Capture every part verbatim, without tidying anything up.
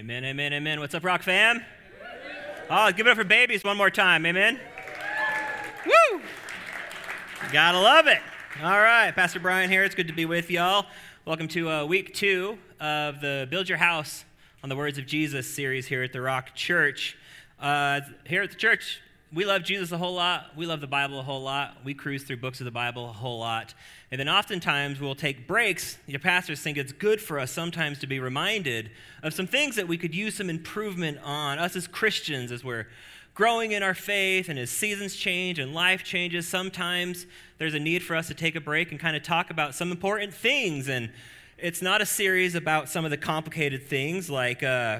Amen, amen, amen. What's up, Rock fam? Oh, give it up for babies one more time. Amen. Woo! Gotta love it. All right, Pastor Brian here. It's good to be with y'all. Welcome to uh, week two of the Build Your House on the Words of Jesus series here at the Rock Church. Uh, here at the church, we love Jesus a whole lot. We love the Bible a whole lot. We cruise through books of the Bible a whole lot. And then oftentimes we'll take breaks. Your pastors think it's good for us sometimes to be reminded of some things that we could use some improvement on. Us as Christians, as we're growing in our faith and as seasons change and life changes, sometimes there's a need for us to take a break and kind of talk about some important things. And it's not a series about some of the complicated things like... Uh,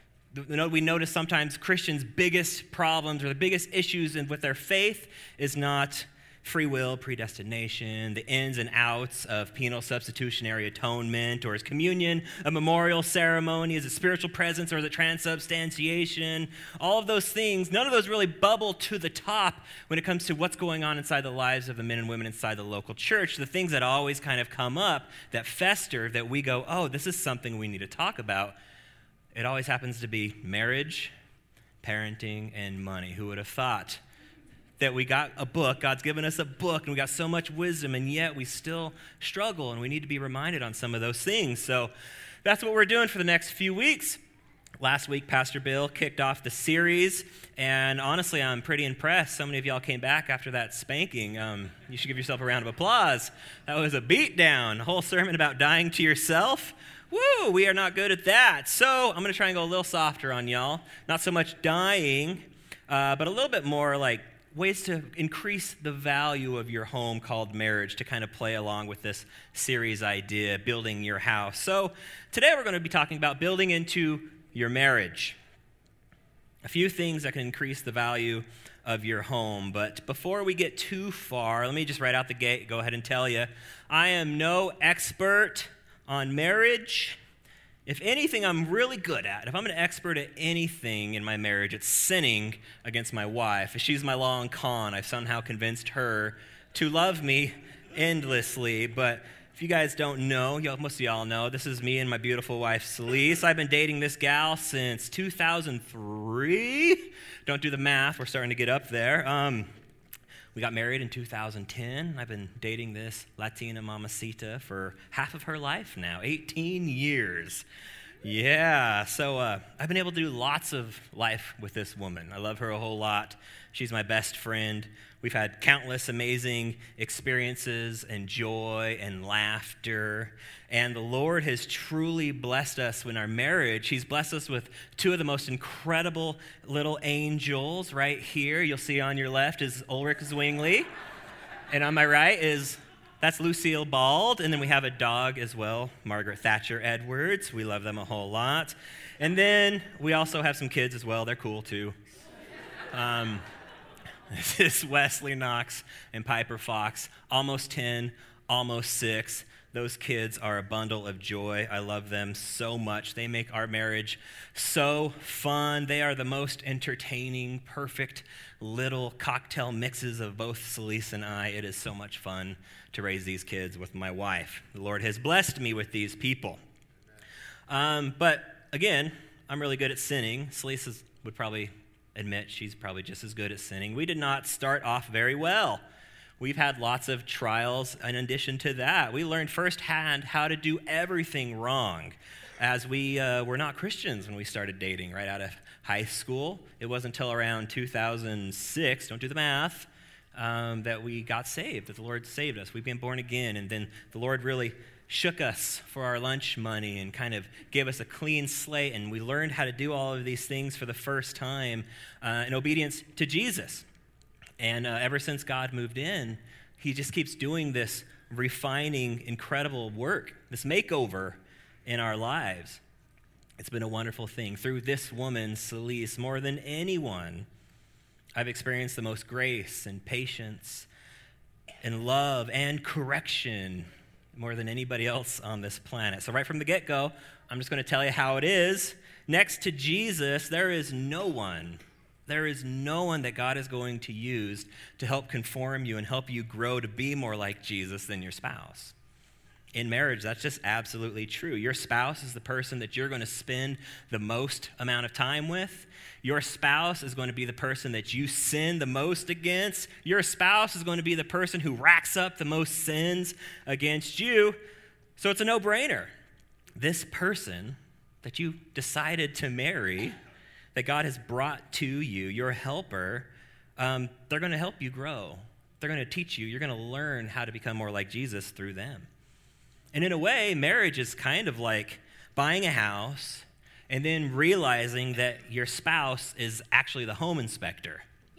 We notice sometimes Christians' biggest problems or the biggest issues with their faith is not free will, predestination, the ins and outs of penal substitutionary atonement, or is communion a memorial ceremony, is it spiritual presence, or is it transubstantiation? All of those things, none of those really bubble to the top when it comes to what's going on inside the lives of the men and women inside the local church. The things that always kind of come up, that fester, that we go, oh, this is something we need to talk about. It always happens to be marriage, parenting, and money. Who would have thought that we got a book, God's given us a book, and we got so much wisdom, and yet we still struggle, and we need to be reminded on some of those things. So that's what we're doing for the next few weeks. Last week, Pastor Bill kicked off the series, and honestly, I'm pretty impressed. So many of y'all came back after that spanking. Um, you should give yourself a round of applause. That was a beatdown, a whole sermon about dying to yourself. Woo, we are not good at that. So I'm going to try and go a little softer on y'all. Not so much dying, uh, but a little bit more like ways to increase the value of your home called marriage, to kind of play along with this series idea, building your house. So today we're going to be talking about building into your marriage. A few things that can increase the value of your home. But before we get too far, let me just right out the gate go ahead and tell you, I am no expert on marriage. If anything I'm really good at, if I'm an expert at anything in my marriage, it's sinning against my wife. If she's my long con, I've somehow convinced her to love me endlessly. But if you guys don't know, y'all, most of y'all know, this is me and my beautiful wife, Celise. I've been dating this gal since two thousand three. Don't do the math. We're starting to get up there. Um, We got married in two thousand ten. I've been dating this Latina mamacita for half of her life now, eighteen years. Yeah, so uh, I've been able to do lots of life with this woman. I love her a whole lot. She's my best friend. We've had countless amazing experiences and joy and laughter. And the Lord has truly blessed us in our marriage. He's blessed us with two of the most incredible little angels right here. You'll see on your left is Ulrich Zwingli. And on my right is, that's Lucille Bald. And then we have a dog as well, Margaret Thatcher Edwards. We love them a whole lot. And then we also have some kids as well. They're cool too. Um... This is Wesley Knox and Piper Fox, almost ten, almost six. Those kids are a bundle of joy. I love them so much. They make our marriage so fun. They are the most entertaining, perfect little cocktail mixes of both Celise and I. It is so much fun to raise these kids with my wife. The Lord has blessed me with these people. Um, but again, I'm really good at sinning. Celise is, would probably admit she's probably just as good at sinning. We did not start off very well. We've had lots of trials. In addition to that, we learned firsthand how to do everything wrong, as we uh, were not Christians when we started dating right out of high school. It wasn't until around two thousand six, don't do the math, um, that we got saved, that the Lord saved us. We've been born again, and then the Lord really shook us for our lunch money and kind of gave us a clean slate, and we learned how to do all of these things for the first time uh, in obedience to Jesus. And uh, ever since God moved in, he just keeps doing this refining, incredible work, this makeover in our lives. It's been a wonderful thing. Through this woman, Celise, more than anyone, I've experienced the most grace and patience and love and correction more than anybody else on this planet. So right from the get-go, I'm just going to tell you how it is. Next to Jesus, there is no one, there is no one that God is going to use to help conform you and help you grow to be more like Jesus than your spouse. In marriage, that's just absolutely true. Your spouse is the person that you're going to spend the most amount of time with. Your spouse is going to be the person that you sin the most against. Your spouse is going to be the person who racks up the most sins against you. So it's a no-brainer. This person that you decided to marry, that God has brought to you, your helper, um, they're going to help you grow. They're going to teach you. You're going to learn how to become more like Jesus through them. And in a way, marriage is kind of like buying a house and then realizing that your spouse is actually the home inspector.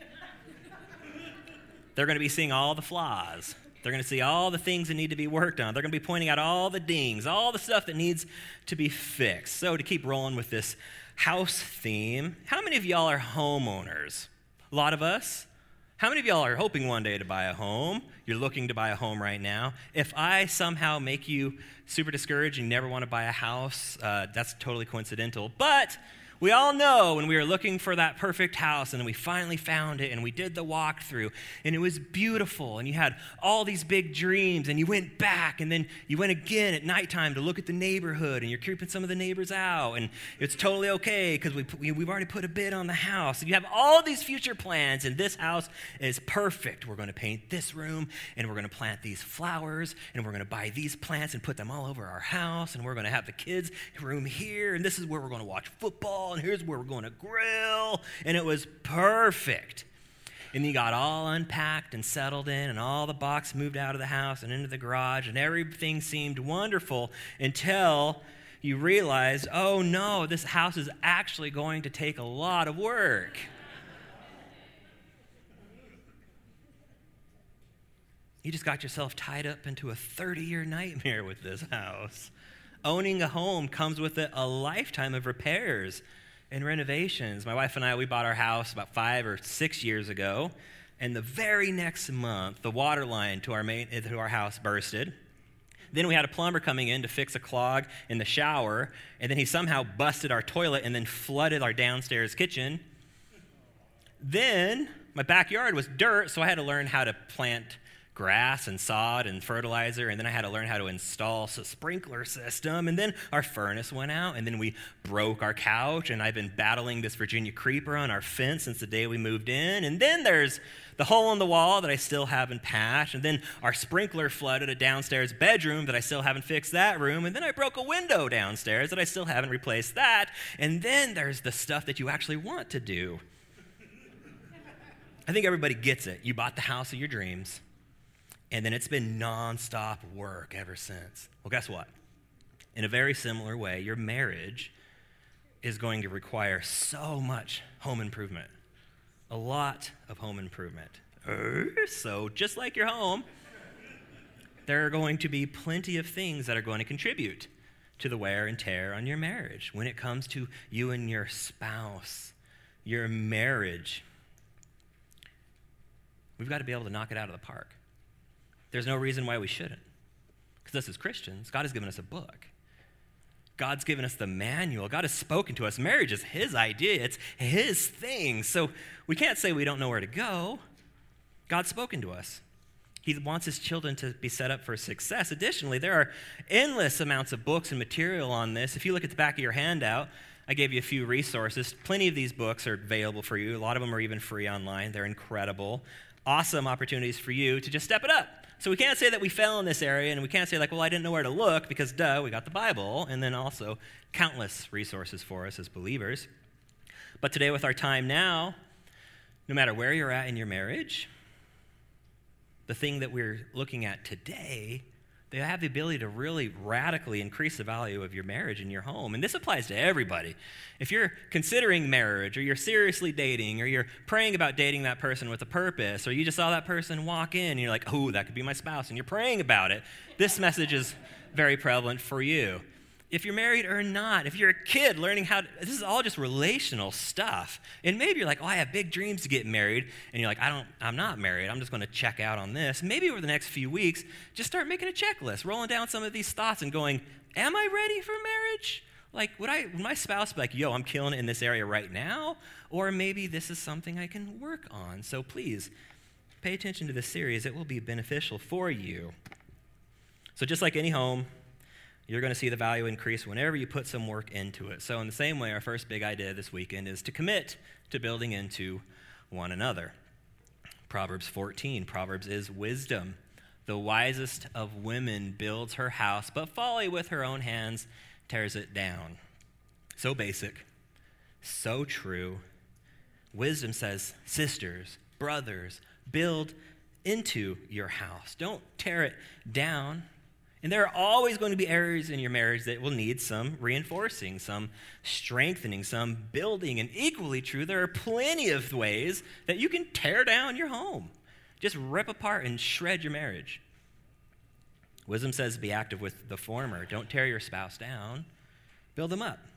They're going to be seeing all the flaws. They're going to see all the things that need to be worked on. They're going to be pointing out all the dings, all the stuff that needs to be fixed. So to keep rolling with this house theme, how many of y'all are homeowners? A lot of us. How many of y'all are hoping one day to buy a home? You're looking to buy a home right now. If I somehow make you super discouraged and you never want to buy a house, uh, that's totally coincidental. But we all know when we were looking for that perfect house and then we finally found it and we did the walkthrough and it was beautiful and you had all these big dreams and you went back and then you went again at nighttime to look at the neighborhood and you're creeping some of the neighbors out and it's totally okay because we, we, we've already put a bid on the house. And you have all these future plans and this house is perfect. We're going to paint this room and we're going to plant these flowers and we're going to buy these plants and put them all over our house and we're going to have the kids' room here and this is where we're going to watch football. And here's where we're going to grill. And it was perfect. And you got all unpacked and settled in, and all the boxes moved out of the house and into the garage, and everything seemed wonderful until you realized, oh no, this house is actually going to take a lot of work. You just got yourself tied up into a thirty-year nightmare with this house. Owning a home comes with it a lifetime of repairs and renovations. My wife and I, we bought our house about five or six years ago, and the very next month, the water line to our main to our house bursted. Then we had a plumber coming in to fix a clog in the shower, and then he somehow busted our toilet and then flooded our downstairs kitchen. Then my backyard was dirt, so I had to learn how to plant grass and sod and fertilizer, and then I had to learn how to install a sprinkler system, and then our furnace went out, and then we broke our couch, and I've been battling this Virginia creeper on our fence since the day we moved in, and then there's the hole in the wall that I still haven't patched, and then our sprinkler flooded a downstairs bedroom that I still haven't fixed that room, and then I broke a window downstairs that I still haven't replaced that, and then there's the stuff that you actually want to do. I think everybody gets it. You bought the house of your dreams. And then it's been nonstop work ever since. Well, guess what? In a very similar way, your marriage is going to require so much home improvement. A lot of home improvement. So just like your home, there are going to be plenty of things that are going to contribute to the wear and tear on your marriage. When it comes to you and your spouse, your marriage, we've got to be able to knock it out of the park. There's no reason why we shouldn't. Because us as Christians, God has given us a book. God's given us the manual. God has spoken to us. Marriage is his idea. It's his thing. So we can't say we don't know where to go. God's spoken to us. He wants his children to be set up for success. Additionally, there are endless amounts of books and material on this. If you look at the back of your handout, I gave you a few resources. Plenty of these books are available for you. A lot of them are even free online. They're incredible. Awesome opportunities for you to just step it up. So we can't say that we fell in this area, and we can't say like, well, I didn't know where to look, because duh, we got the Bible, and then also countless resources for us as believers. But today with our time now, no matter where you're at in your marriage, the thing that we're looking at today, they have the ability to really radically increase the value of your marriage and your home. And this applies to everybody. If you're considering marriage, or you're seriously dating, or you're praying about dating that person with a purpose, or you just saw that person walk in and you're like, oh, that could be my spouse, and you're praying about it, this message is very prevalent for you. If you're married or not, if you're a kid learning how to, this is all just relational stuff. And maybe you're like, oh, I have big dreams to get married. And you're like, I don't, I'm not married. I'm just going to check out on this. Maybe over the next few weeks, just start making a checklist, rolling down some of these thoughts and going, am I ready for marriage? Like, would I, would my spouse be like, yo, I'm killing it in this area right now? Or maybe this is something I can work on. So please, pay attention to this series. It will be beneficial for you. So just like any home, you're going to see the value increase whenever you put some work into it. So in the same way, our first big idea this weekend is to commit to building into one another. Proverbs fourteen, Proverbs is wisdom. The wisest of women builds her house, but folly with her own hands tears it down. So basic, so true. Wisdom says, sisters, brothers, build into your house. Don't tear it down. And there are always going to be areas in your marriage that will need some reinforcing, some strengthening, some building. And equally true, there are plenty of ways that you can tear down your home. Just rip apart and shred your marriage. Wisdom says be active with the former. Don't tear your spouse down. Build them up.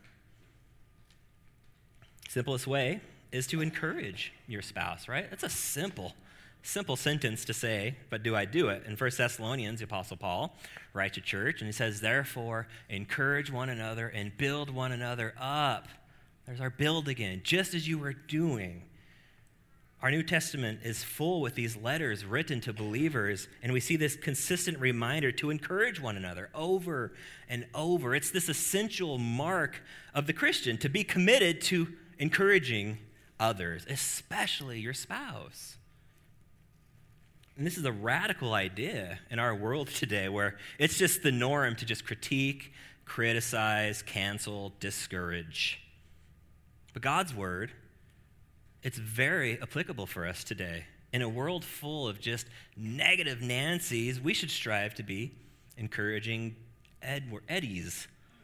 Simplest way is to encourage your spouse, right? That's a simple Simple sentence to say, but do I do it? In First Thessalonians, the Apostle Paul writes to church, and he says, therefore, encourage one another and build one another up. There's our build again, just as you were doing. Our New Testament is full with these letters written to believers, and we see this consistent reminder to encourage one another over and over. It's this essential mark of the Christian, to be committed to encouraging others, especially your spouse. And this is a radical idea in our world today where it's just the norm to just critique, criticize, cancel, discourage. But God's word, it's very applicable for us today. In a world full of just negative Nancys, we should strive to be encouraging Ed- Eddies.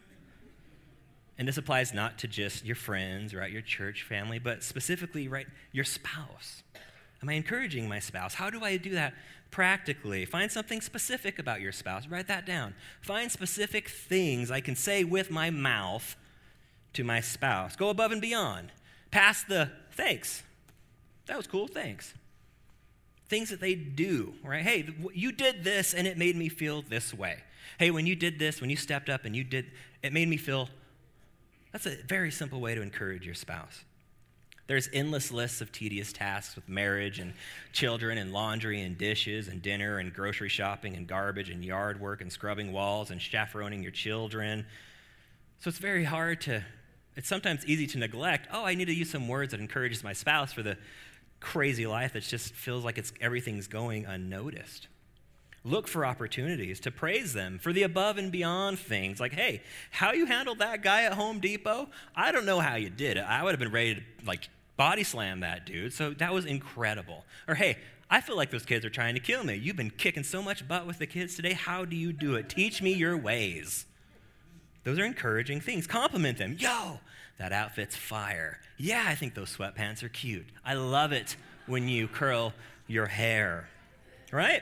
And this applies not to just your friends, right, your church family, but specifically, right, your spouse. Am I encouraging my spouse? How do I do that practically? Find something specific about your spouse. Write that down. Find specific things I can say with my mouth to my spouse. Go above and beyond. Past the thanks. That was cool, thanks. Things that they do, right? Hey, you did this and it made me feel this way. Hey, when you did this, when you stepped up and you did, it made me feel. That's a very simple way to encourage your spouse. There's endless lists of tedious tasks with marriage and children and laundry and dishes and dinner and grocery shopping and garbage and yard work and scrubbing walls and chaperoning your children. So it's very hard to, it's sometimes easy to neglect, oh, I need to use some words that encourages my spouse for the crazy life that just feels like it's everything's going unnoticed. Look for opportunities to praise them for the above and beyond things. Like, hey, how you handled that guy at Home Depot, I don't know how you did it. I would have been ready to, like, body slam that dude. So that was incredible. Or, hey, I feel like those kids are trying to kill me. You've been kicking so much butt with the kids today. How do you do it? Teach me your ways. Those are encouraging things. Compliment them. Yo, that outfit's fire. Yeah, I think those sweatpants are cute. I love it when you curl your hair. Right?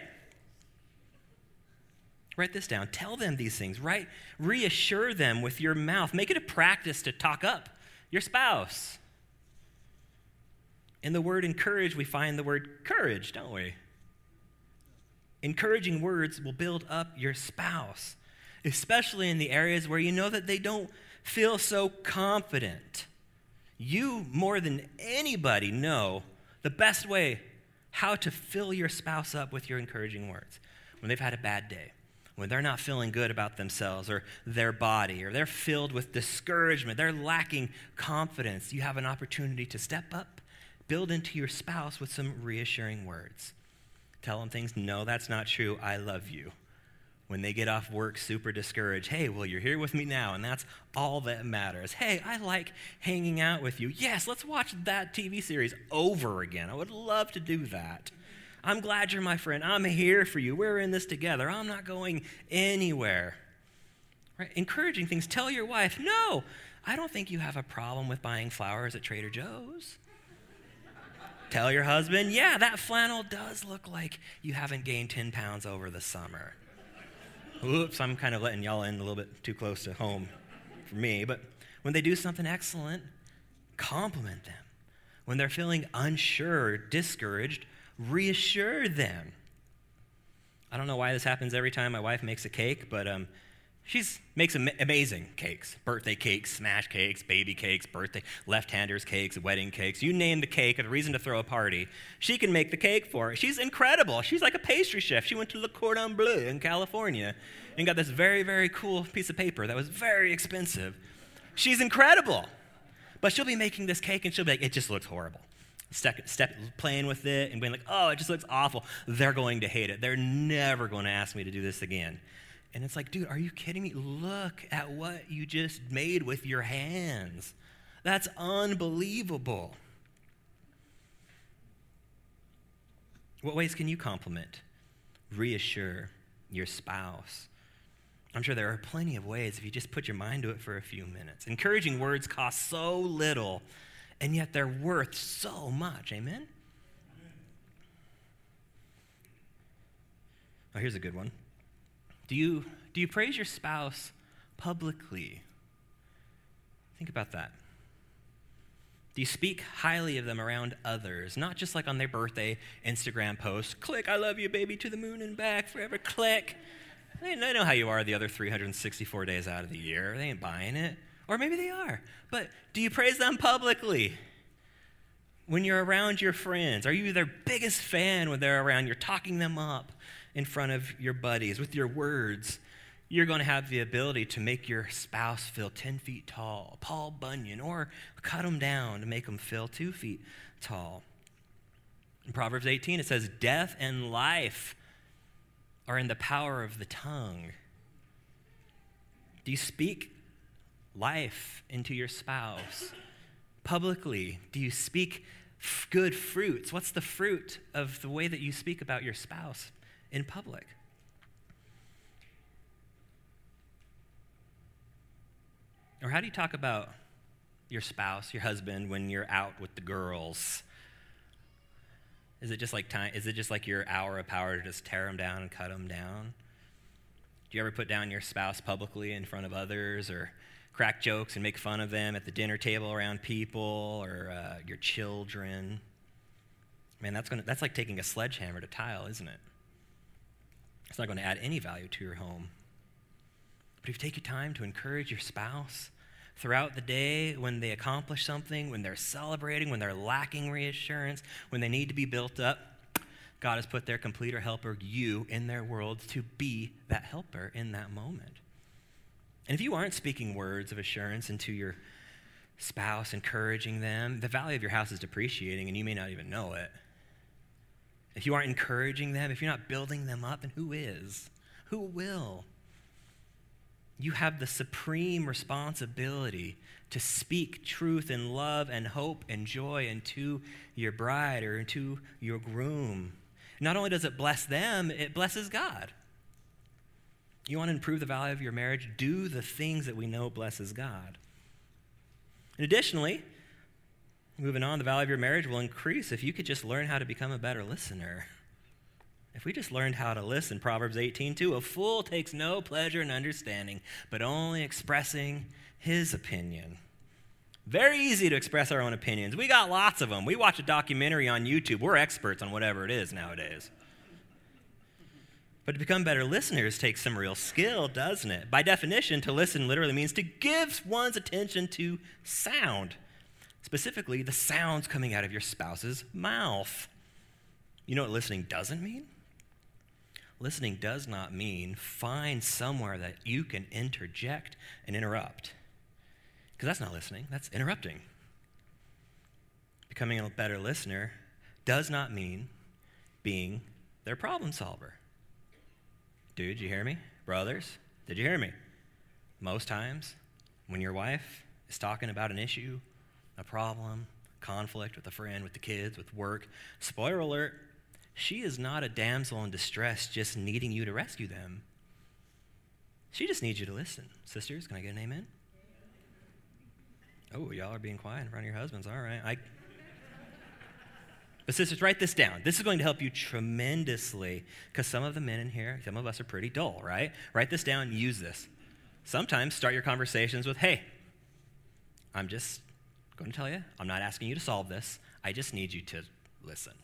Write this down. Tell them these things, right? Reassure them with your mouth. Make it a practice to talk up your spouse. In the word encourage, we find the word courage, don't we? Encouraging words will build up your spouse, especially in the areas where you know that they don't feel so confident. You, more than anybody, know the best way how to fill your spouse up with your encouraging words when they've had a bad day, when they're not feeling good about themselves or their body, or they're filled with discouragement, they're lacking confidence. You have an opportunity to step up, build into your spouse with some reassuring words. Tell them things, no, that's not true, I love you. When they get off work super discouraged, hey, well, you're here with me now, and that's all that matters. Hey, I like hanging out with you. Yes, let's watch that T V series over again. I would love to do that. I'm glad you're my friend. I'm here for you. We're in this together. I'm not going anywhere. Right? Encouraging things. Tell your wife, no, I don't think you have a problem with buying flowers at Trader Joe's. Tell your husband, yeah, that flannel does look like you haven't gained ten pounds over the summer. Oops, I'm kind of letting y'all in a little bit too close to home for me. But when they do something excellent, compliment them. When they're feeling unsure or discouraged, reassure them. I don't know why this happens every time my wife makes a cake, but um, She makes am- amazing cakes, birthday cakes, smash cakes, baby cakes, birthday, left-handers cakes, wedding cakes. You name the cake, a reason to throw a party. She can make the cake for it. She's incredible. She's like a pastry chef. She went to Le Cordon Bleu in California and got this very, very cool piece of paper that was very expensive. She's incredible. But she'll be making this cake and she'll be like, it just looks horrible. Step, step, playing with it and being like, oh, it just looks awful. They're going to hate it. They're never going to ask me to do this again. And it's like, dude, are you kidding me? Look at what you just made with your hands. That's unbelievable. What ways can you compliment, reassure your spouse? I'm sure there are plenty of ways if you just put your mind to it for a few minutes. Encouraging words cost so little, and yet they're worth so much. Amen? Oh, here's a good one. Do you, do you praise your spouse publicly? Think about that. Do you speak highly of them around others? Not just like on their birthday Instagram post, click, I love you, baby, to the moon and back, forever, click. They, they know how you are the other three hundred sixty-four days out of the year. They ain't buying it. Or maybe they are. But do you praise them publicly? When you're around your friends, are you their biggest fan when they're around? You're talking them up in front of your buddies with your words. You're going to have the ability to make your spouse feel ten feet tall, Paul Bunyan, or cut them down to make them feel two feet tall. In Proverbs eighteen, it says, death and life are in the power of the tongue. Do you speak life into your spouse publicly? Do you speak f- good fruits? What's the fruit of the way that you speak about your spouse in public? Or how do you talk about your spouse, your husband, when you're out with the girls? Is it just like time? Is it just like your hour of power to just tear them down and cut them down? Do you ever put down your spouse publicly in front of others, or crack jokes and make fun of them at the dinner table around people, or uh, your children? Man, that's gonna that's like taking a sledgehammer to tile, isn't it? It's not going to add any value to your home. But if you take your time to encourage your spouse throughout the day, when they accomplish something, when they're celebrating, when they're lacking reassurance, when they need to be built up, God has put their completer helper, you, in their world to be that helper in that moment. And if you aren't speaking words of assurance into your spouse, encouraging them, the value of your house is depreciating and you may not even know it. If you aren't encouraging them, if you're not building them up, then who is? Who will? You have the supreme responsibility to speak truth and love and hope and joy into your bride or into your groom. Not only does it bless them, it blesses God. You want to improve the value of your marriage? Do the things that we know blesses God. And additionally, moving on, the value of your marriage will increase if you could just learn how to become a better listener. If we just learned how to listen, Proverbs eighteen two, a fool takes no pleasure in understanding, but only expressing his opinion. Very easy to express our own opinions. We got lots of them. We watch a documentary on YouTube. We're experts on whatever it is nowadays. But to become better listeners takes some real skill, doesn't it? By definition, to listen literally means to give one's attention to sound, specifically the sounds coming out of your spouse's mouth. You know what listening doesn't mean? Listening does not mean find somewhere that you can interject and interrupt. Because that's not listening, that's interrupting. Becoming a better listener does not mean being their problem solver. Dude, you hear me? Brothers, did you hear me? Most times, when your wife is talking about an issue, a problem, conflict with a friend, with the kids, with work, spoiler alert, she is not a damsel in distress just needing you to rescue them. She just needs you to listen. Sisters, can I get an amen? Oh, y'all are being quiet in front of your husbands. All right. I... But sisters, write this down. This is going to help you tremendously because some of the men in here, some of us are pretty dull, right? Write this down and use this. Sometimes start your conversations with, hey, I'm just going to tell you, I'm not asking you to solve this. I just need you to listen.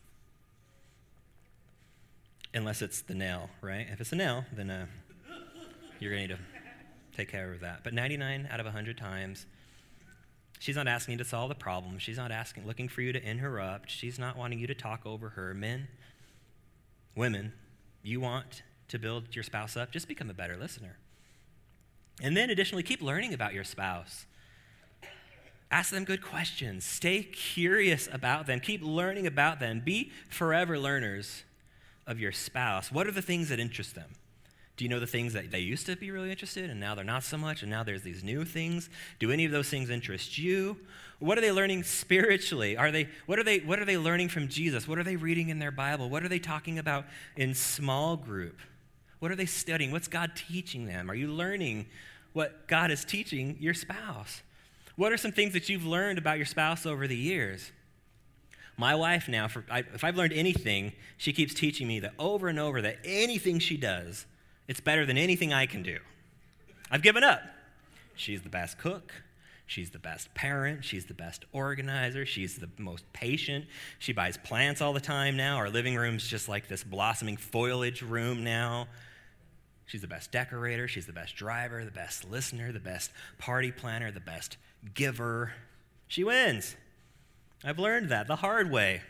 Unless it's the nail, right? If it's the nail, then uh, you're going to need to take care of that. But ninety-nine out of one hundred times, she's not asking you to solve the problem. She's not asking, looking for you to interrupt. She's not wanting you to talk over her. Men, women, you want to build your spouse up, just become a better listener. And then additionally, keep learning about your spouse. Ask them good questions. Stay curious about them. Keep learning about them. Be forever learners of your spouse. What are the things that interest them? Do you know the things that they used to be really interested in and now they're not so much, and now there's these new things? Do any of those things interest you? What are they learning spiritually? Are they what are they what are they learning from Jesus? What are they reading in their Bible? What are they talking about in small group? What are they studying? What's God teaching them? Are you learning what God is teaching your spouse? What are some things that you've learned about your spouse over the years? My wife now, for, I, if I've learned anything, she keeps teaching me that over and over that anything she does, it's better than anything I can do. I've given up. She's the best cook. She's the best parent. She's the best organizer. She's the most patient. She buys plants all the time now. Our living room's just like this blossoming foliage room now. She's the best decorator. She's the best driver, the best listener, the best party planner, the best giver. She wins. I've learned that the hard way.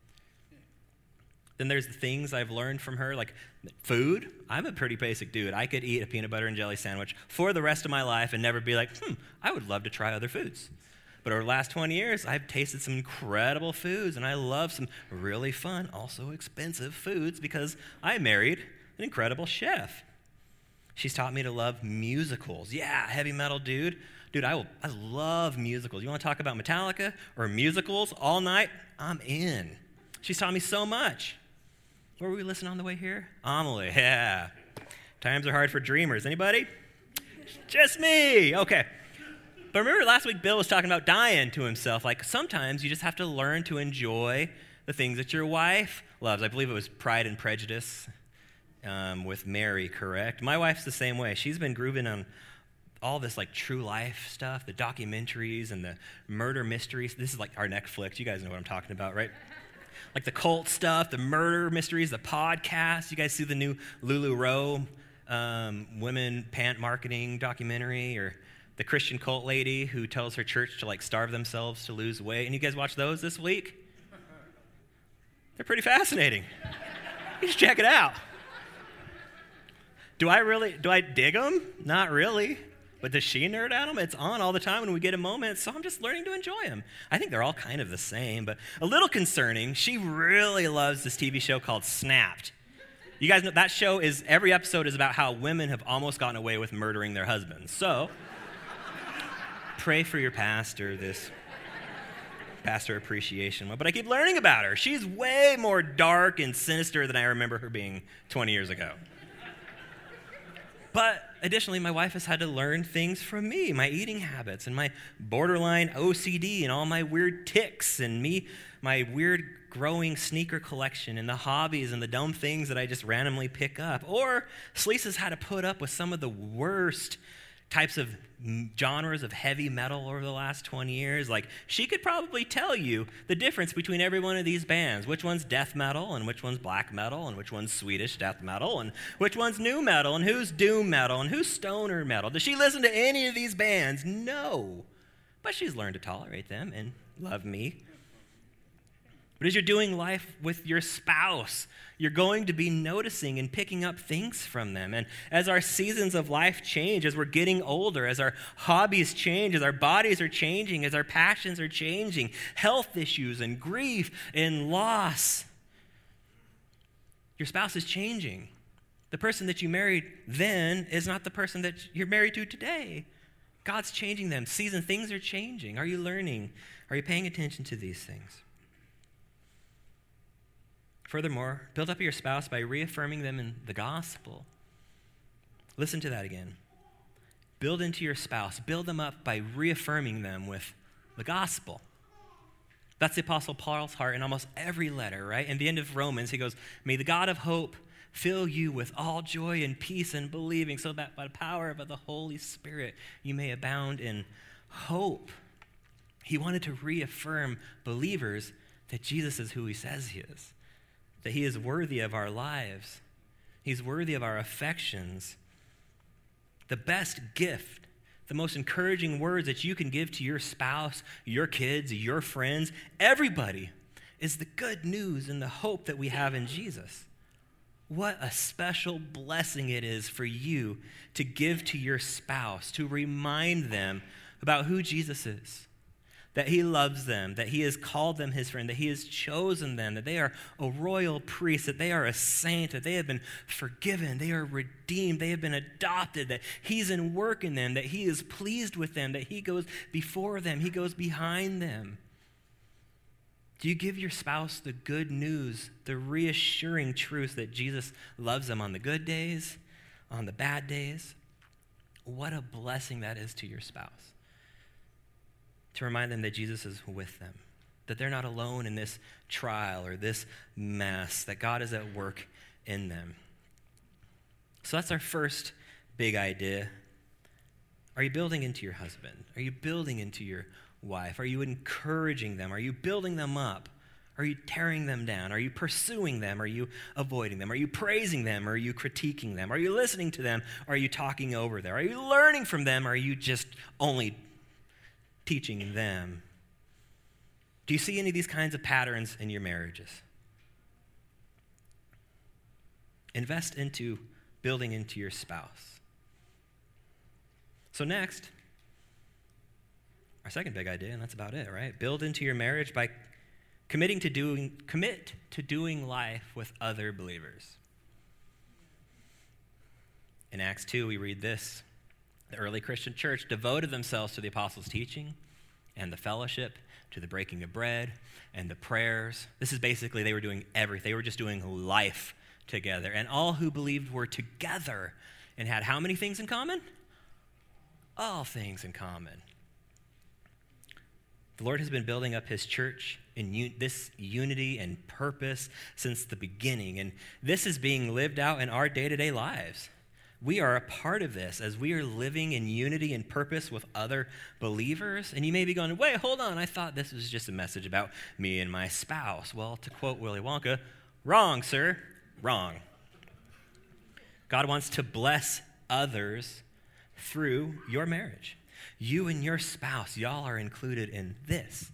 Then there's the things I've learned from her, like food. I'm a pretty basic dude. I could eat a peanut butter and jelly sandwich for the rest of my life and never be like, hmm, I would love to try other foods. But over the last twenty years, I've tasted some incredible foods, and I love some really fun, also expensive foods because I married an incredible chef. She's taught me to love musicals. Yeah, heavy metal dude. Dude, I will, I love musicals. You want to talk about Metallica or musicals all night? I'm in. She's taught me so much. Where were we listening on the way here? Amelie, yeah. Times are hard for dreamers. Anybody? Just me. Okay. But remember last week Bill was talking about dying to himself. Like sometimes you just have to learn to enjoy the things that your wife loves. I believe it was Pride and Prejudice um, with Mary, correct? My wife's the same way. She's been grooving on all this like true life stuff, the documentaries and the murder mysteries. This is like our Netflix. You guys know what I'm talking about, right? Like the cult stuff, the murder mysteries, the podcasts. You guys see the new Lulu Rowe um, women pant marketing documentary, or the Christian cult lady who tells her church to like starve themselves to lose weight? And you guys watch those this week? They're pretty fascinating. You should check it out. Do I really, do I dig them? Not really. But does she nerd at them? It's on all the time when we get a moment, so I'm just learning to enjoy them. I think they're all kind of the same, but a little concerning, she really loves this T V show called Snapped. You guys know that show is, every episode is about how women have almost gotten away with murdering their husbands. So, pray for your pastor, this pastor appreciation month. But I keep learning about her. She's way more dark and sinister than I remember her being twenty years ago. But additionally, my wife has had to learn things from me, my eating habits and my borderline O C D and all my weird tics and me, my weird growing sneaker collection and the hobbies and the dumb things that I just randomly pick up. Or Slisa's had to put up with some of the worst types of genres of heavy metal over the last twenty years. Like, she could probably tell you the difference between every one of these bands, which one's death metal and which one's black metal and which one's Swedish death metal and which one's new metal and who's doom metal and who's stoner metal. Does she listen to any of these bands? No. But she's learned to tolerate them and love me. But as you're doing life with your spouse, you're going to be noticing and picking up things from them. And as our seasons of life change, as we're getting older, as our hobbies change, as our bodies are changing, as our passions are changing, health issues and grief and loss, your spouse is changing. The person that you married then is not the person that you're married to today. God's changing them. Season things are changing. Are you learning? Are you paying attention to these things? Furthermore, build up your spouse by reaffirming them in the gospel. Listen to that again. Build into your spouse. Build them up by reaffirming them with the gospel. That's the Apostle Paul's heart in almost every letter, right? In the end of Romans, he goes, "May the God of hope fill you with all joy and peace and believing, so that by the power of the Holy Spirit you may abound in hope." He wanted to reaffirm believers that Jesus is who he says he is, that he is worthy of our lives. He's worthy of our affections. The best gift, the most encouraging words that you can give to your spouse, your kids, your friends, everybody, is the good news and the hope that we have in Jesus. What a special blessing it is for you to give to your spouse, to remind them about who Jesus is, that he loves them, that he has called them his friend, that he has chosen them, that they are a royal priest, that they are a saint, that they have been forgiven, they are redeemed, they have been adopted, that he's in work in them, that he is pleased with them, that he goes before them, he goes behind them. Do you give your spouse the good news, the reassuring truth that Jesus loves them on the good days, on the bad days? What a blessing that is to your spouse. To remind them that Jesus is with them, that they're not alone in this trial or this mess, that God is at work in them. So that's our first big idea. Are you building into your husband? Are you building into your wife? Are you encouraging them? Are you building them up? Are you tearing them down? Are you pursuing them? Are you avoiding them? Are you praising them? Are you critiquing them? Are you listening to them? Are you talking over them? Are you learning from them? Are you just only teaching them? Do you see any of these kinds of patterns in your marriages? Invest into building into your spouse. So next, our second big idea, and that's about it, right? Build into your marriage by committing to doing, commit to doing life with other believers. In Acts two, we read this: the early Christian church devoted themselves to the apostles' teaching and the fellowship, to the breaking of bread and the prayers. This is basically, they were doing everything. They were just doing life together. And all who believed were together and had how many things in common? All things in common. The Lord has been building up his church in un- this unity and purpose since the beginning, and this is being lived out in our day-to-day lives. We are a part of this as we are living in unity and purpose with other believers. And you may be going, wait, hold on, I thought this was just a message about me and my spouse. Well, to quote Willy Wonka, wrong, sir, wrong. God wants to bless others through your marriage. You and your spouse, y'all are included in this.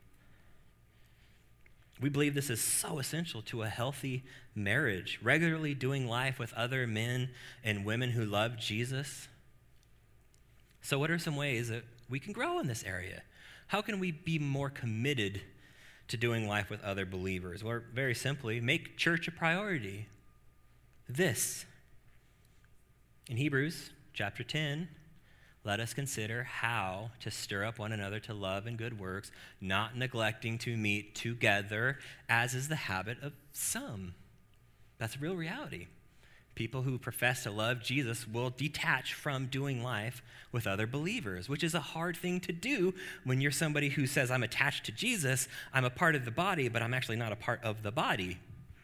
We believe this is so essential to a healthy marriage, regularly doing life with other men and women who love Jesus. So what are some ways that we can grow in this area? How can we be more committed to doing life with other believers? Well, very simply, make church a priority. This, in Hebrews chapter ten, let us consider how to stir up one another to love and good works, not neglecting to meet together, as is the habit of some. That's a real reality. People who profess to love Jesus will detach from doing life with other believers, which is a hard thing to do when you're somebody who says, I'm attached to Jesus, I'm a part of the body, but I'm actually not a part of the body.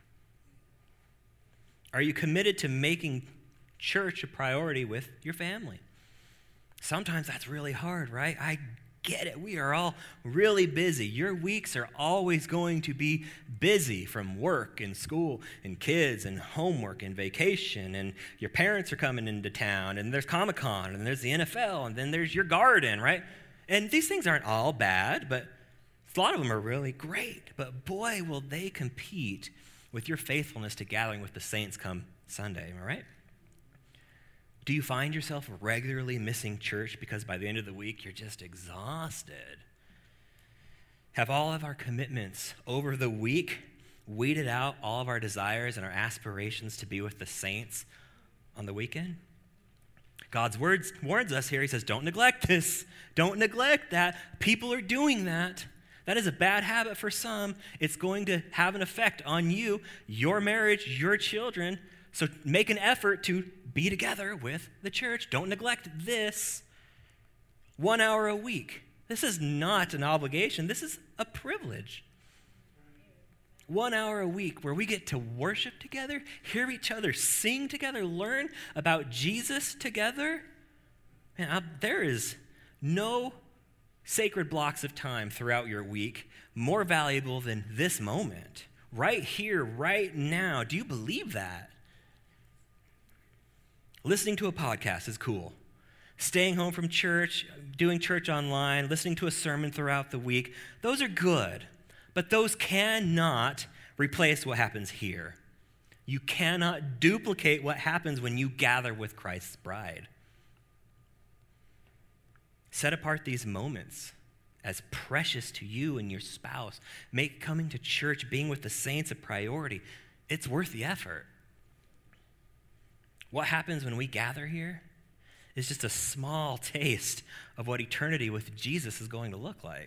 Are you committed to making church a priority with your family? Sometimes that's really hard, right? I get it. We are all really busy. Your weeks are always going to be busy from work and school and kids and homework and vacation, and your parents are coming into town, and there's Comic-Con, and there's the N F L, and then there's your garden, right? And these things aren't all bad, but a lot of them are really great. But boy, will they compete with your faithfulness to gathering with the saints come Sunday, am I right? Do you find yourself regularly missing church because by the end of the week you're just exhausted? Have all of our commitments over the week weeded out all of our desires and our aspirations to be with the saints on the weekend? God's word warns us here. He says, don't neglect this. Don't neglect that. People are doing that. That is a bad habit for some. It's going to have an effect on you, your marriage, your children. So make an effort to be together with the church. Don't neglect this. One hour a week. This is not an obligation. This is a privilege. One hour a week where we get to worship together, hear each other sing together, learn about Jesus together. Man, I, there is no sacred blocks of time throughout your week more valuable than this moment. Right here, right now. Do you believe that? Listening to a podcast is cool. Staying home from church, doing church online, listening to a sermon throughout the week, those are good, but those cannot replace what happens here. You cannot duplicate what happens when you gather with Christ's bride. Set apart these moments as precious to you and your spouse. Make coming to church, being with the saints a priority. It's worth the effort. What happens when we gather here is just a small taste of what eternity with Jesus is going to look like.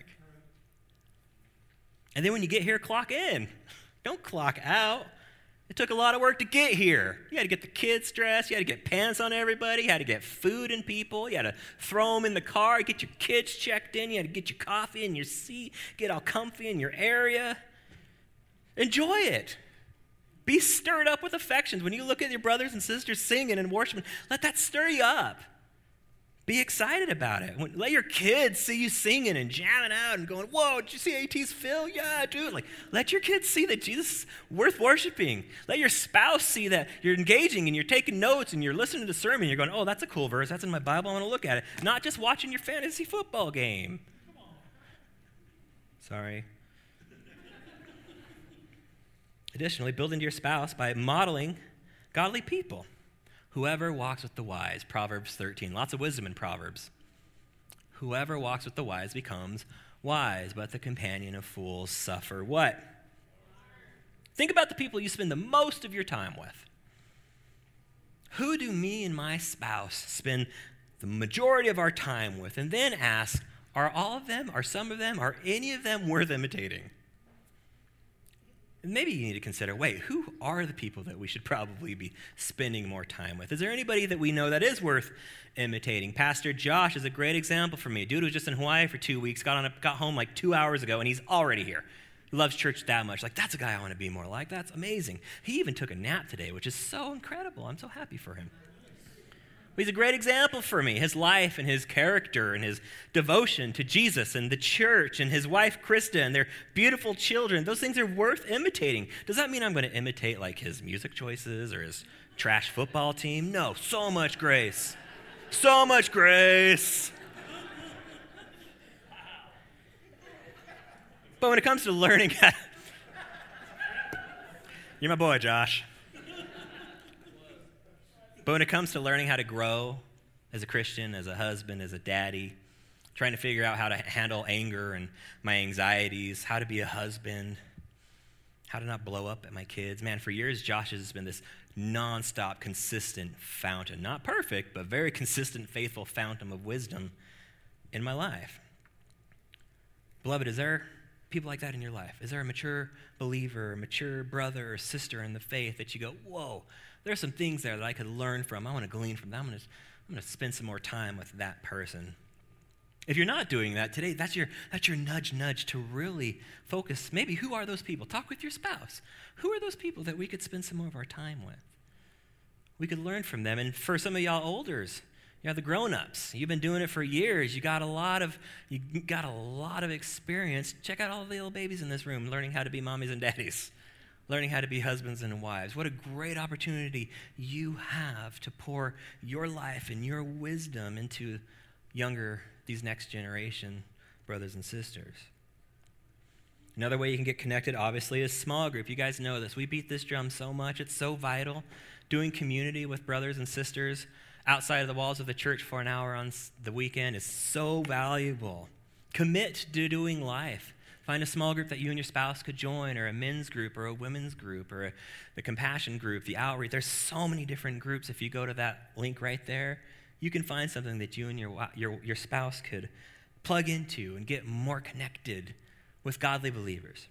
And then when you get here, clock in. Don't clock out. It took a lot of work to get here. You had to get the kids dressed. You had to get pants on everybody. You had to get food in people. You had to throw them in the car, get your kids checked in. You had to get your coffee in your seat, get all comfy in your area. Enjoy it. Be stirred up with affections. When you look at your brothers and sisters singing and worshiping, let that stir you up. Be excited about it. When, let your kids see you singing and jamming out and going, whoa, did you see AT's Phil? Yeah, dude. Like, let your kids see that Jesus is worth worshiping. Let your spouse see that you're engaging and you're taking notes and you're listening to the sermon. You're going, oh, that's a cool verse. That's in my Bible. I want to look at it. Not just watching your fantasy football game. Sorry. Additionally, build into your spouse by modeling godly people. Whoever walks with the wise, Proverbs thirteen. Lots of wisdom in Proverbs. Whoever walks with the wise becomes wise, but the companion of fools suffer what? Think about the people you spend the most of your time with. Who do me and my spouse spend the majority of our time with? And then ask, are all of them, are some of them, are any of them worth imitating? Maybe you need to consider, wait, who are the people that we should probably be spending more time with? Is there anybody that we know that is worth imitating? Pastor Josh is a great example for me. Dude was just in Hawaii for two weeks, got on a, got home like two hours ago, and he's already here. He loves church that much. Like, that's a guy I want to be more like. That's amazing. He even took a nap today, which is so incredible. I'm so happy for him. He's a great example for me. His life and his character and his devotion to Jesus and the church and his wife, Krista, and their beautiful children. Those things are worth imitating. Does that mean I'm going to imitate like his music choices or his trash football team? No, so much grace. So much grace. But when it comes to learning how to... You're my boy, Josh. But when it comes to learning how to grow as a Christian, as a husband, as a daddy, trying to figure out how to handle anger and my anxieties, how to be a husband, how to not blow up at my kids. Man, for years, Josh has been this nonstop, consistent fountain. Not perfect, but very consistent, faithful fountain of wisdom in my life. Beloved, is there people like that in your life? Is there a mature believer, a mature brother or sister in the faith that you go, whoa, there's some things there that I could learn from. I want to glean from them. I'm going to, I'm going to spend some more time with that person. If you're not doing that today, that's your, that's your nudge, nudge to really focus. Maybe who are those people? Talk with your spouse. Who are those people that we could spend some more of our time with? We could learn from them. And for some of y'all olders, you know, the grown-ups, you've been doing it for years. You got a lot of, you got a lot of experience. Check out all the little babies in this room learning how to be mommies and daddies. Learning how to be husbands and wives. What a great opportunity you have to pour your life and your wisdom into younger, these next generation brothers and sisters. Another way you can get connected, obviously, is small group. You guys know this. We beat this drum so much. It's so vital. Doing community with brothers and sisters outside of the walls of the church for an hour on the weekend is so valuable. Commit to doing life. Find a small group that you and your spouse could join, or a men's group, or a women's group, or a, the compassion group, the outreach. There's so many different groups. If you go to that link right there, you can find something that you and your, your, your spouse could plug into and get more connected with godly believers.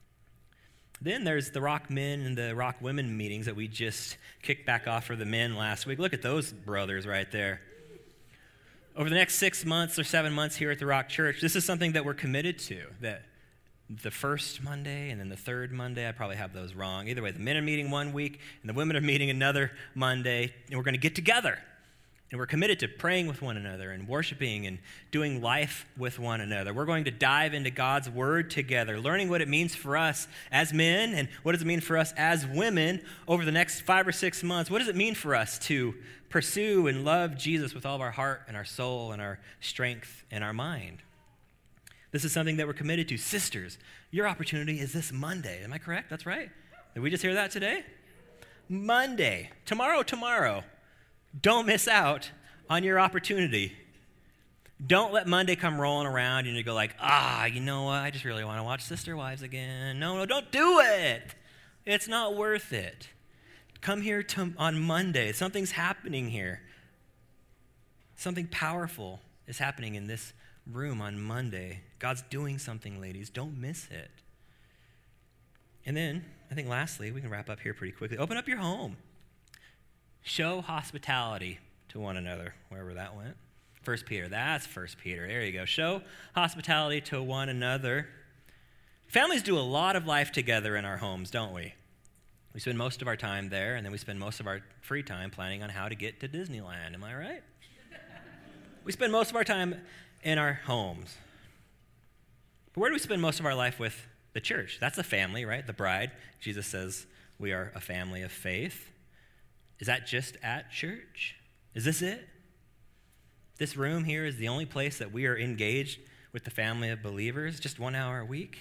Then there's the Rock Men and the Rock Women meetings that we just kicked back off for the men last week. Look at those brothers right there. Over the next six months or seven months here at the Rock Church, this is something that we're committed to, that the first Monday and then the third Monday, I probably have those wrong. Either way, the men are meeting one week and the women are meeting another Monday, and we're going to get together. And we're committed to praying with one another and worshiping and doing life with one another. We're going to dive into God's word together, learning what it means for us as men and what does it mean for us as women over the next five or six months. What does it mean for us to pursue and love Jesus with all of our heart and our soul and our strength and our mind? This is something that we're committed to. Sisters, your opportunity is this Monday. Am I correct? That's right. Did we just hear that today? Monday. Tomorrow, tomorrow. Don't miss out on your opportunity. Don't let Monday come rolling around and you go like, ah, you know what? I just really want to watch Sister Wives again. No, no, don't do it. It's not worth it. Come here to, on Monday. Something's happening here. Something powerful is happening in this room on Monday. God's doing something, ladies. Don't miss it. And then, I think lastly, we can wrap up here pretty quickly. Open up your home. Show hospitality to one another, wherever that went. First Peter, that's First Peter. There you go. Show hospitality to one another. Families do a lot of life together in our homes, don't we? We spend most of our time there, and then we spend most of our free time planning on how to get to Disneyland. Am I right? We spend most of our time in our homes. But where do we spend most of our life with the church? That's the family, right? The bride. Jesus says we are a family of faith. Is that just at church? Is this it? This room here is the only place that we are engaged with the family of believers, just one hour a week?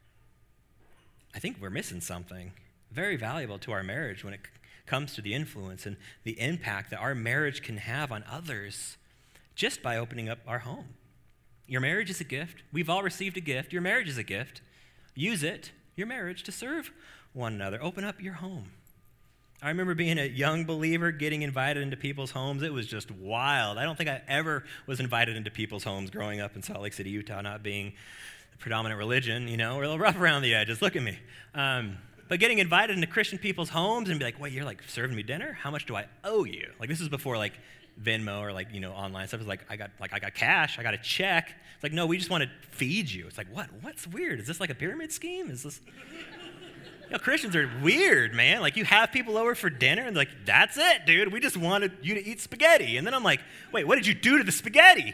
I think we're missing something very valuable to our marriage when it comes to the influence and the impact that our marriage can have on others just by opening up our home. Your marriage is a gift. We've all received a gift. Your marriage is a gift. Use it, your marriage, to serve one another. Open up your home. I remember being a young believer, getting invited into people's homes. It was just wild. I don't think I ever was invited into people's homes growing up in Salt Lake City, Utah, not being the predominant religion. You know, we're a little rough around the edges. Look at me. Um, but getting invited into Christian people's homes and be like, wait, you're like serving me dinner? How much do I owe you? Like, this is before like Venmo or like, you know, online stuff. It's like, I got like I got cash. I got a check. It's like, no, we just want to feed you. It's like, what? What's weird? Is this like a pyramid scheme? Is this... You know, Christians are weird, man. Like, you have people over for dinner, and they're like, that's it, dude. We just wanted you to eat spaghetti. And then I'm like, wait, what did you do to the spaghetti?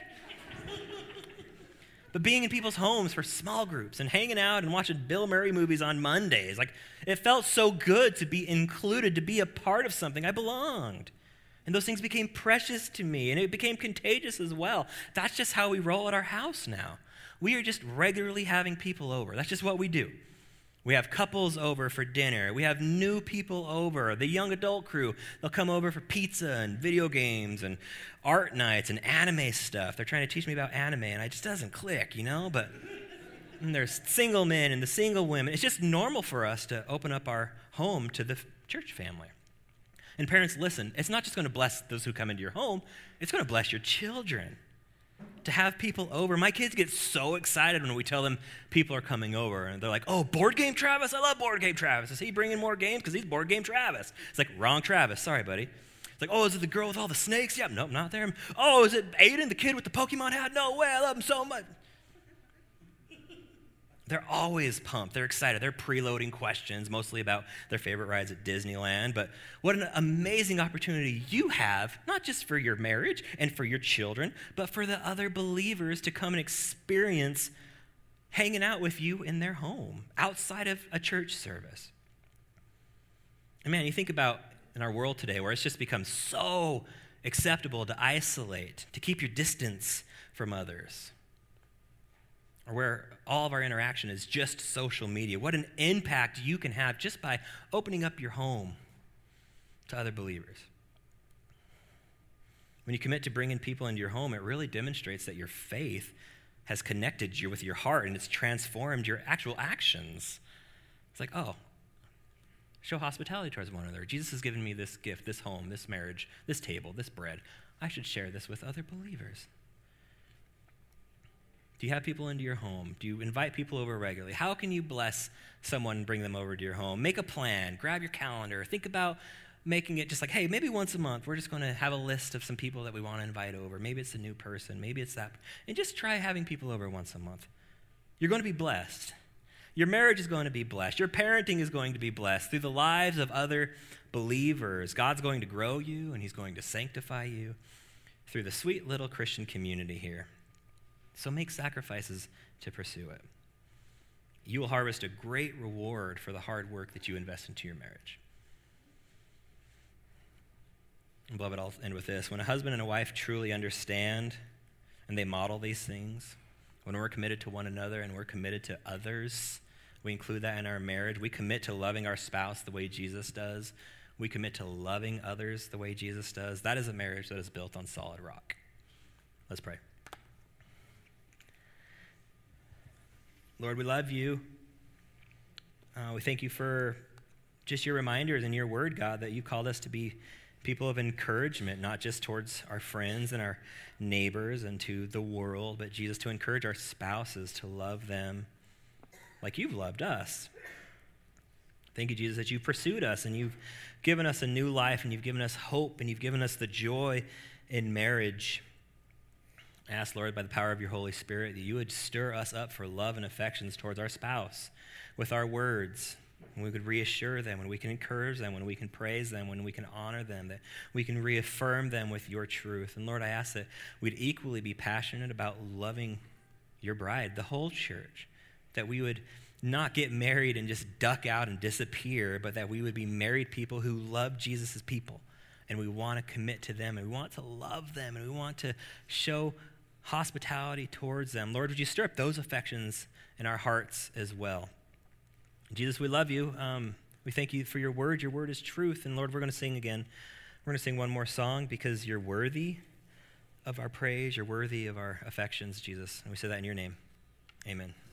But being in people's homes for small groups and hanging out and watching Bill Murray movies on Mondays, like, it felt so good to be included, to be a part of something. I belonged. And those things became precious to me, and it became contagious as well. That's just how we roll at our house now. We are just regularly having people over. That's just what we do. We have couples over for dinner. We have new people over. The young adult crew, they'll come over for pizza and video games and art nights and anime stuff. They're trying to teach me about anime, and it just doesn't click, you know? But and there's single men and the single women. It's just normal for us to open up our home to the church family. And parents, listen, it's not just going to bless those who come into your home. It's going to bless your children. To have people over. My kids get so excited when we tell them people are coming over. And they're like, oh, board game Travis? I love board game Travis. Is he bringing more games? Because he's board game Travis. It's like, wrong Travis. Sorry, buddy. It's like, oh, is it the girl with all the snakes? Yep, nope, not there. Oh, is it Aiden, the kid with the Pokemon hat? No way, I love him so much. They're always pumped. They're excited. They're preloading questions, mostly about their favorite rides at Disneyland. But what an amazing opportunity you have, not just for your marriage and for your children, but for the other believers to come and experience hanging out with you in their home, outside of a church service. And man, you think about in our world today where it's just become so acceptable to isolate, to keep your distance from others, or where all of our interaction is just social media. What an impact you can have just by opening up your home to other believers. When you commit to bringing people into your home, it really demonstrates that your faith has connected you with your heart and it's transformed your actual actions. It's like, oh, show hospitality towards one another. Jesus has given me this gift, this home, this marriage, this table, this bread. I should share this with other believers. Do you have people into your home? Do you invite people over regularly? How can you bless someone and bring them over to your home? Make a plan. Grab your calendar. Think about making it just like, hey, maybe once a month, we're just going to have a list of some people that we want to invite over. Maybe it's a new person. Maybe it's that. And just try having people over once a month. You're going to be blessed. Your marriage is going to be blessed. Your parenting is going to be blessed through the lives of other believers. God's going to grow you, and he's going to sanctify you. through the sweet little Christian community here. So make sacrifices to pursue it. You will harvest a great reward for the hard work that you invest into your marriage. And beloved, I'll end with this. When a husband and a wife truly understand and they model these things, when we're committed to one another and we're committed to others, we include that in our marriage. We commit to loving our spouse the way Jesus does. We commit to loving others the way Jesus does. That is a marriage that is built on solid rock. Let's pray. Lord, we love you. Uh, we thank you for just your reminders in your word, God, that you called us to be people of encouragement, not just towards our friends and our neighbors and to the world, but Jesus, to encourage our spouses to love them like you've loved us. Thank you, Jesus, that you've pursued us and you've given us a new life and you've given us hope and you've given us the joy in marriage. I ask, Lord, by the power of your Holy Spirit, that you would stir us up for love and affections towards our spouse with our words. When we could reassure them, when we can encourage them, when we can praise them, when we can honor them, that we can reaffirm them with your truth. And Lord, I ask that we'd equally be passionate about loving your bride, the whole church, that we would not get married and just duck out and disappear, but that we would be married people who love Jesus' people, and we want to commit to them, and we want to love them, and we want to show hospitality towards them. Lord, would you stir up those affections in our hearts as well? Jesus, we love you. Um, we thank you for your word. Your word is truth. And Lord, we're going to sing again. We're going to sing one more song because you're worthy of our praise. You're worthy of our affections, Jesus. And we say that in your name. Amen.